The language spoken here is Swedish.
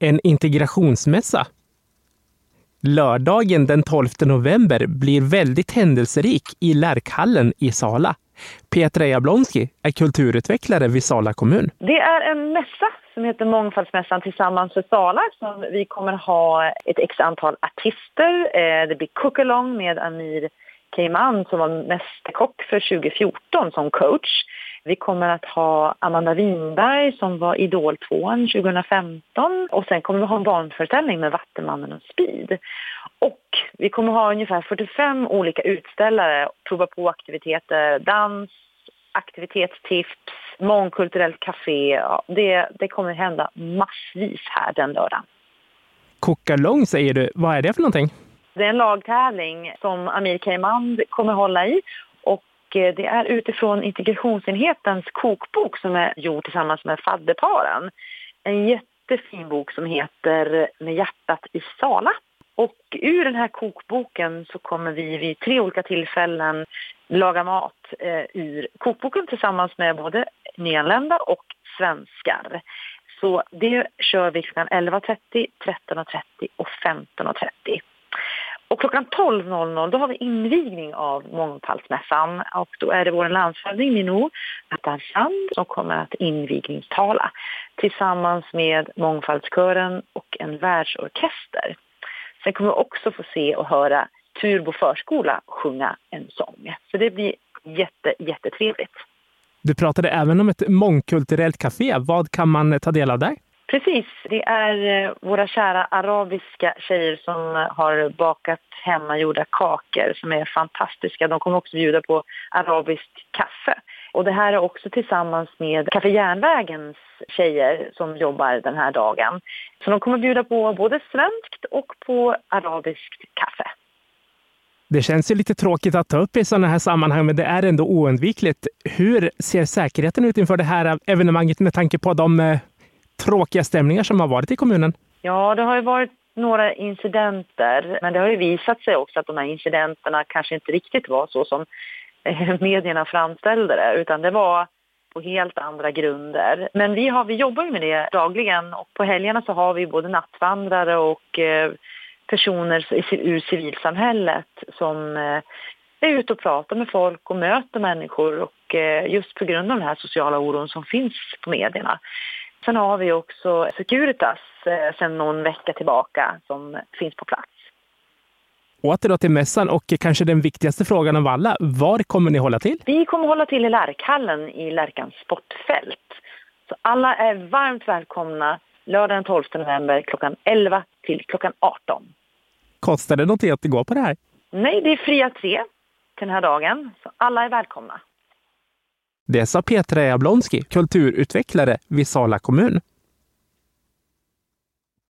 En integrationsmässa. Lördagen den 12 november blir väldigt händelserik i Lärkhallen i Sala. Petra Jablonski är kulturutvecklare vid Sala kommun. Det är en mässa som heter Mångfaldsmässan tillsammans för Sala. Som vi kommer ha ett x antal artister. Det blir cookalong med Amir Keyman som var mästerkock för 2014 som coach. Vi kommer att ha Amanda Winberg som var Idol 2 2015. Och sen kommer vi ha en barnföreställning med Vattenmannen och Speed. Och vi kommer ha ungefär 45 olika utställare, prova på aktiviteter, dans, aktivitetstips, mångkulturellt café. Ja, det kommer hända massvis här den lördagen. Cookalong säger du, vad är det för någonting? Det är en lagtävling som Amir Keyman kommer hålla i. Och det är utifrån integrationsenhetens kokbok som är gjord tillsammans med fadderparen. En jättefin bok som heter Med hjärtat i Sala. Och ur den här kokboken så kommer vi vid 3 olika tillfällen laga mat ur kokboken tillsammans med både nyanlända och svenskar. Så det kör vi klockan 11.30, 13.30 och 15.30. Och klockan 12.00 då har vi invigning av Mångfaldsmässan och då är det vår landshövding Minou Attarsand som kommer att invigningstala tillsammans med Mångfaldskören och en världsorkester. Sen kommer vi också få se och höra Turbo förskola sjunga en sång. Så det blir jättetrevligt. Du pratade även om ett mångkulturellt café. Vad kan man ta del av där? Precis, det är våra kära arabiska tjejer som har bakat hemmagjorda kakor som är fantastiska. De kommer också bjuda på arabiskt kaffe. Och det här är också tillsammans med Café Järnvägens tjejer som jobbar den här dagen. Så de kommer bjuda på både svenskt och på arabiskt kaffe. Det känns ju lite tråkigt att ta upp i sådana här sammanhang, men det är ändå oundvikligt. Hur ser säkerheten ut inför det här evenemanget med tanke på de tråkiga stämningar som har varit i kommunen? Ja, det har ju varit några incidenter, men det har ju visat sig också att de här incidenterna kanske inte riktigt var så som medierna framställde det, utan det var på helt andra grunder. Men vi jobbar ju med det dagligen och på helgerna så har vi både nattvandrare och personer ur civilsamhället som är ute och pratar med folk och möter människor och just på grund av den här sociala oron som finns på medierna. Sen har vi också Securitas sedan någon vecka tillbaka som finns på plats. Åter då till mässan och kanske den viktigaste frågan av alla. Var kommer ni hålla till? Vi kommer hålla till i Lärkhallen i Lärkans sportfält. Så alla är varmt välkomna lördag den 12 november klockan 11 till klockan 18. Kostar det något att gå på det här? Nej, det är fri entré till den här dagen. Så alla är välkomna. Det sa Petra Jablonski, kulturutvecklare vid Sala kommun.